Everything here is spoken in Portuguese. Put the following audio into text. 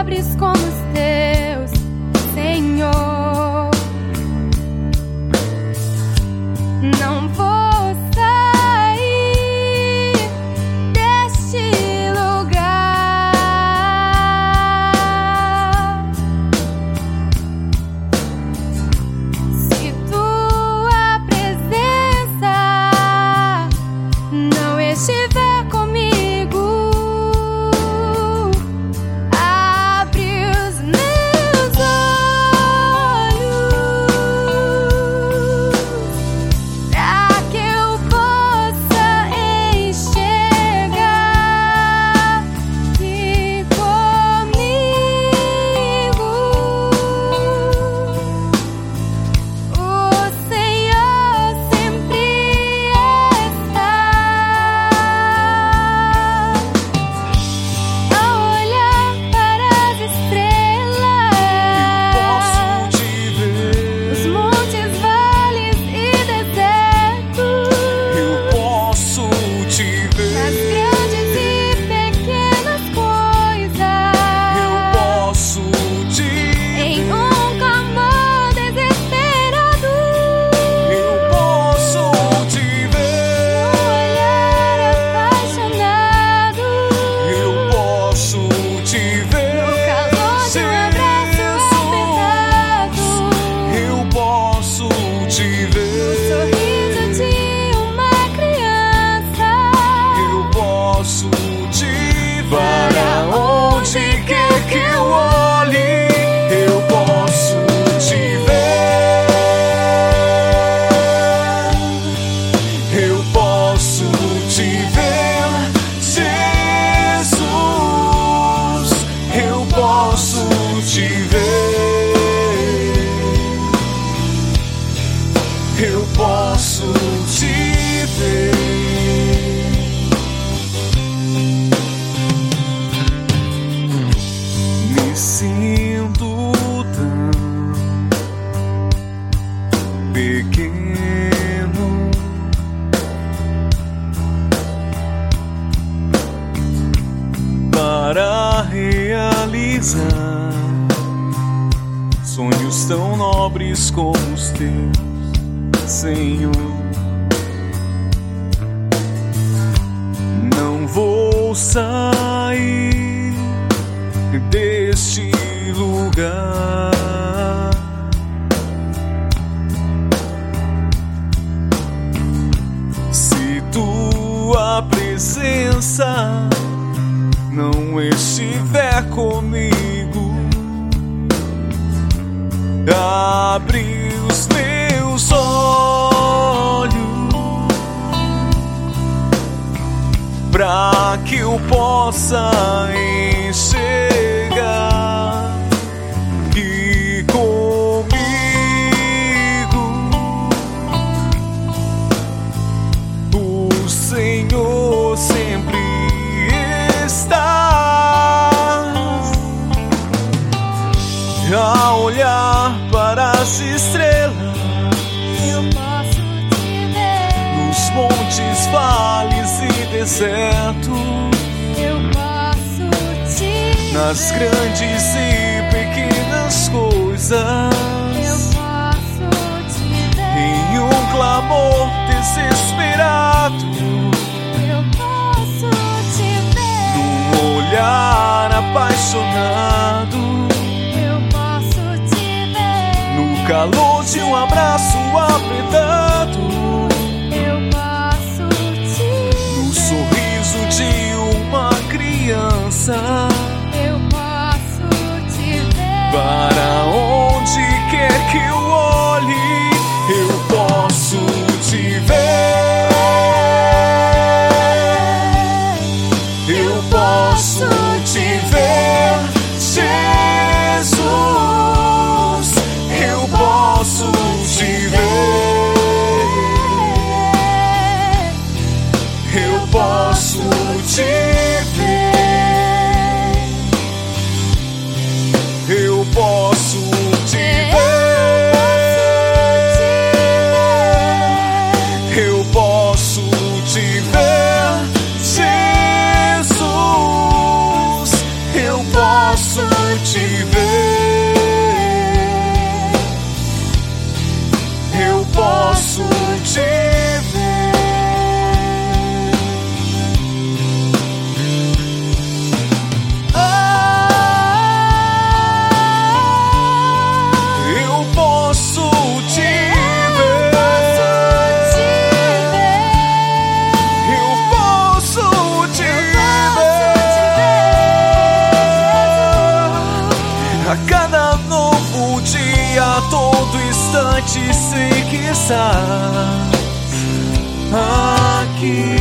nobres como os teus, Senhor. Não vou sair deste lugar se tua presença não estiver comigo. Abre os meus olhos pra que eu possa enxergar que comigo o Senhor sempre está. Ao olhar para as estrelas, posso te ver. os montes, vales e desertos, Eu posso te nas ver. grandes e pequenas coisas, Eu posso te em ver. um clamor desesperado, Eu posso te um ver. olhar apaixonado, Eu posso te ver. no calor de um abraço apertado, Eu posso te no ver. sorriso de uma criança. Eu posso te ver. Para onde quer que eu olhe, eu posso te ver. Eu posso te ver, Jesus. Eu posso te ver. Eu posso te ver. Me sinto tão pequeno para realizar sonhos tão nobres como os teus, Senhor. Não vou sair deste lugar se tua presença não estiver comigo. Abre os meus olhos pra que eu possa enxergar que comigo o Senhor sempre está. A olhar para as estrelas, Eu posso te ver, nos montes, vales e desertos, eu posso te nas ver, grandes e pequenas coisas, eu posso te ver, em um clamor desesperado, eu posso te ver, num olhar apaixonado, eu posso te ver, no calor de um abraço apertado, eu posso te no ver, sorriso de uma criança. eu posso te ver, Para onde quer que eu olhe, eu posso te ver. Eu posso te ver, Jesus. Eu posso te ver. Eu posso te ver. Eu posso te ver. Eu posso te ver, Jesus. Eu posso A cada novo dia, a todo instante sei que estás aqui.